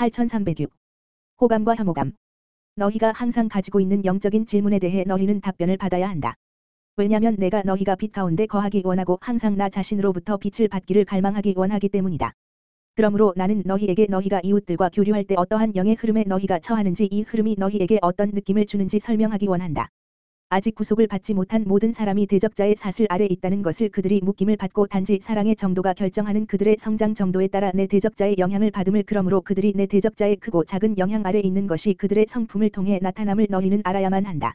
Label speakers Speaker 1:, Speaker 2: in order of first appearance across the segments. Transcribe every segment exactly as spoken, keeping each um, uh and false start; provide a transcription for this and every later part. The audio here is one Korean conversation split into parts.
Speaker 1: 팔천삼백육. 호감과 혐오감. 너희가 항상 가지고 있는 영적인 질문에 대해 너희는 답변을 받아야 한다. 왜냐면 내가 너희가 빛 가운데 거하기 원하고 항상 나 자신으로부터 빛을 받기를 갈망하기 원하기 때문이다. 그러므로 나는 너희에게 너희가 이웃들과 교류할 때 어떠한 영의 흐름에 너희가 처하는지 이 흐름이 너희에게 어떤 느낌을 주는지 설명하기 원한다. 아직 구속을 받지 못한 모든 사람이 대적자의 사슬 아래 있다는 것을 그들이 묶임을 받고 단지 사랑의 정도가 결정하는 그들의 성장 정도에 따라 내 대적자의 영향을 받음을 그러므로 그들이 내 대적자의 크고 작은 영향 아래 있는 것이 그들의 성품을 통해 나타남을 너희는 알아야만 한다.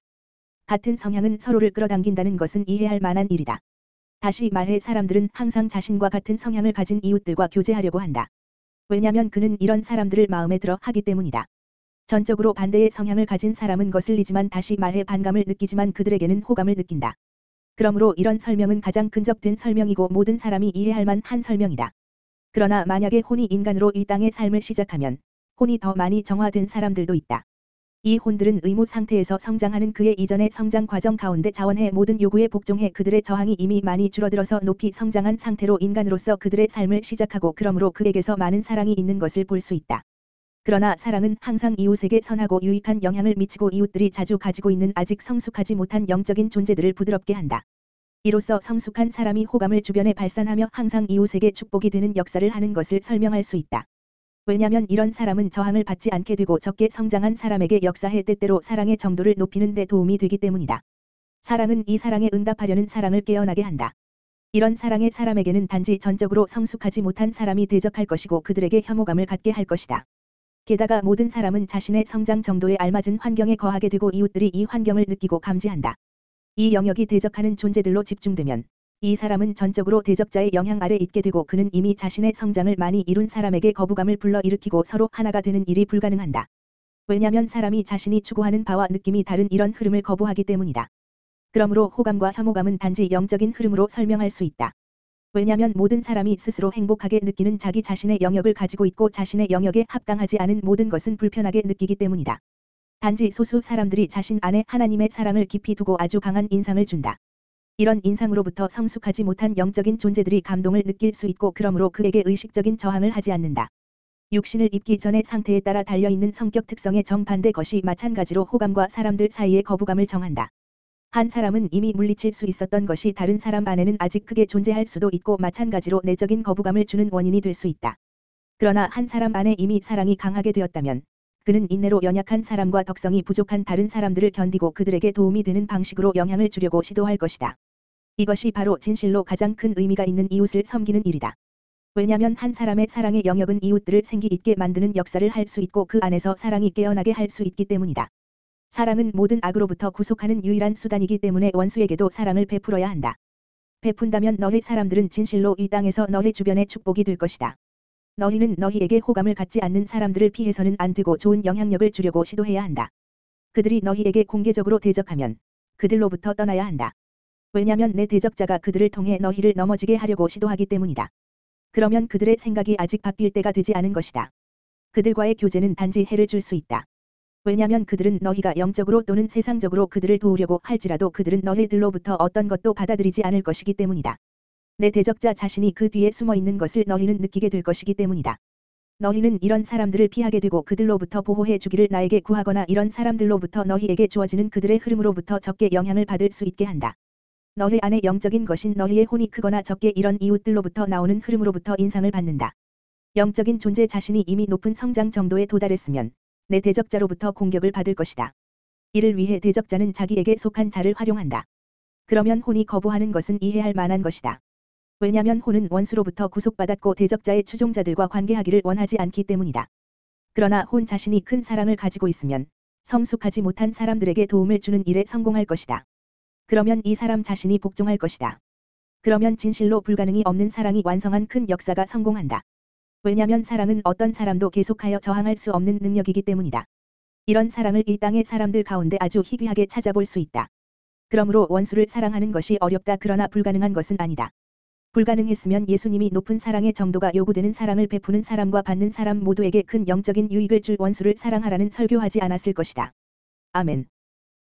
Speaker 1: 같은 성향은 서로를 끌어당긴다는 것은 이해할 만한 일이다. 다시 말해 사람들은 항상 자신과 같은 성향을 가진 이웃들과 교제하려고 한다. 왜냐면 그는 이런 사람들을 마음에 들어 하기 때문이다. 전적으로 반대의 성향을 가진 사람은 거슬리지만 다시 말해 반감을 느끼지만 그들에게는 호감을 느낀다. 그러므로 이런 설명은 가장 근접된 설명이고 모든 사람이 이해할 만한 설명이다. 그러나 만약에 혼이 인간으로 이 땅의 삶을 시작하면 혼이 더 많이 정화된 사람들도 있다. 이 혼들은 의무 상태에서 성장하는 그의 이전의 성장 과정 가운데 자원의 모든 요구에 복종해 그들의 저항이 이미 많이 줄어들어서 높이 성장한 상태로 인간으로서 그들의 삶을 시작하고 그러므로 그에게서 많은 사랑이 있는 것을 볼 수 있다. 그러나 사랑은 항상 이웃에게 선하고 유익한 영향을 미치고 이웃들이 자주 가지고 있는 아직 성숙하지 못한 영적인 존재들을 부드럽게 한다. 이로써 성숙한 사람이 호감을 주변에 발산하며 항상 이웃에게 축복이 되는 역사를 하는 것을 설명할 수 있다. 왜냐면 이런 사람은 저항을 받지 않게 되고 적게 성장한 사람에게 역사해 때때로 사랑의 정도를 높이는 데 도움이 되기 때문이다. 사랑은 이 사랑에 응답하려는 사랑을 깨어나게 한다. 이런 사랑의 사람에게는 단지 전적으로 성숙하지 못한 사람이 대적할 것이고 그들에게 혐오감을 갖게 할 것이다. 게다가 모든 사람은 자신의 성장 정도에 알맞은 환경에 거하게 되고 이웃들이 이 환경을 느끼고 감지한다. 이 영역이 대적하는 존재들로 집중되면 이 사람은 전적으로 대적자의 영향 아래 있게 되고 그는 이미 자신의 성장을 많이 이룬 사람에게 거부감을 불러일으키고 서로 하나가 되는 일이 불가능한다. 왜냐면 사람이 자신이 추구하는 바와 느낌이 다른 이런 흐름을 거부하기 때문이다. 그러므로 호감과 혐오감은 단지 영적인 흐름으로 설명할 수 있다. 왜냐면 모든 사람이 스스로 행복하게 느끼는 자기 자신의 영역을 가지고 있고 자신의 영역에 합당하지 않은 모든 것은 불편하게 느끼기 때문이다. 단지 소수 사람들이 자신 안에 하나님의 사랑을 깊이 두고 아주 강한 인상을 준다. 이런 인상으로부터 성숙하지 못한 영적인 존재들이 감동을 느낄 수 있고 그러므로 그에게 의식적인 저항을 하지 않는다. 육신을 입기 전의 상태에 따라 달려있는 성격 특성의 정반대 것이 마찬가지로 호감과 사람들 사이의 거부감을 정한다. 한 사람은 이미 물리칠 수 있었던 것이 다른 사람 안에는 아직 크게 존재할 수도 있고 마찬가지로 내적인 거부감을 주는 원인이 될 수 있다. 그러나 한 사람 안에 이미 사랑이 강하게 되었다면 그는 인내로 연약한 사람과 덕성이 부족한 다른 사람들을 견디고 그들에게 도움이 되는 방식으로 영향을 주려고 시도할 것이다. 이것이 바로 진실로 가장 큰 의미가 있는 이웃을 섬기는 일이다. 왜냐면 한 사람의 사랑의 영역은 이웃들을 생기 있게 만드는 역사를 할 수 있고 그 안에서 사랑이 깨어나게 할 수 있기 때문이다. 사랑은 모든 악으로부터 구속하는 유일한 수단이기 때문에 원수에게도 사랑을 베풀어야 한다. 베푼다면 너희 사람들은 진실로 이 땅에서 너희 주변에 축복이 될 것이다. 너희는 너희에게 호감을 갖지 않는 사람들을 피해서는 안 되고 좋은 영향력을 주려고 시도해야 한다. 그들이 너희에게 공개적으로 대적하면 그들로부터 떠나야 한다. 왜냐면 내 대적자가 그들을 통해 너희를 넘어지게 하려고 시도하기 때문이다. 그러면 그들의 생각이 아직 바뀔 때가 되지 않은 것이다. 그들과의 교제는 단지 해를 줄 수 있다. 왜냐면 그들은 너희가 영적으로 또는 세상적으로 그들을 도우려고 할지라도 그들은 너희들로부터 어떤 것도 받아들이지 않을 것이기 때문이다. 내 대적자 자신이 그 뒤에 숨어 있는 것을 너희는 느끼게 될 것이기 때문이다. 너희는 이런 사람들을 피하게 되고 그들로부터 보호해 주기를 나에게 구하거나 이런 사람들로부터 너희에게 주어지는 그들의 흐름으로부터 적게 영향을 받을 수 있게 한다. 너희 안에 영적인 것인 너희의 혼이 크거나 적게 이런 이웃들로부터 나오는 흐름으로부터 인상을 받는다. 영적인 존재 자신이 이미 높은 성장 정도에 도달했으면 내 대적자로부터 공격을 받을 것이다. 이를 위해 대적자는 자기에게 속한 자를 활용한다. 그러면 혼이 거부하는 것은 이해할 만한 것이다. 왜냐면 혼은 원수로부터 구속받았고 대적자의 추종자들과 관계하기를 원하지 않기 때문이다. 그러나 혼 자신이 큰 사랑을 가지고 있으면 성숙하지 못한 사람들에게 도움을 주는 일에 성공할 것이다. 그러면 이 사람 자신이 복종할 것이다. 그러면 진실로 불가능이 없는 사랑이 완성한 큰 역사가 성공한다. 왜냐면 사랑은 어떤 사람도 계속하여 저항할 수 없는 능력이기 때문이다. 이런 사랑을 이 땅의 사람들 가운데 아주 희귀하게 찾아볼 수 있다. 그러므로 원수를 사랑하는 것이 어렵다 그러나 불가능한 것은 아니다. 불가능했으면 예수님이 높은 사랑의 정도가 요구되는 사랑을 베푸는 사람과 받는 사람 모두에게 큰 영적인 유익을 줄 원수를 사랑하라는 설교하지 않았을 것이다. 아멘.